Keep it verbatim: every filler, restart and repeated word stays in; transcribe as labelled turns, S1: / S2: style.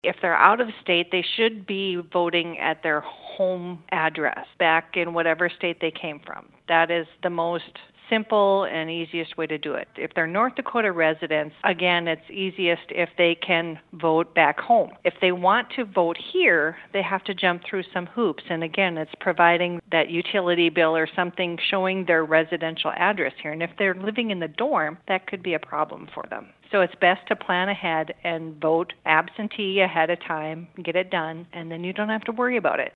S1: If they're out of state, they should be voting at their home address back in whatever state they came from. That is the most simple and easiest way to do it. If they're North Dakota residents, again, it's easiest if they can vote back home. If they want to vote here, they have to jump through some hoops. And again, it's providing that utility bill or something showing their residential address here. And if they're living in the dorm, that could be a problem for them. So it's best to plan ahead and vote absentee ahead of time, get it done, and then you don't have to worry about it.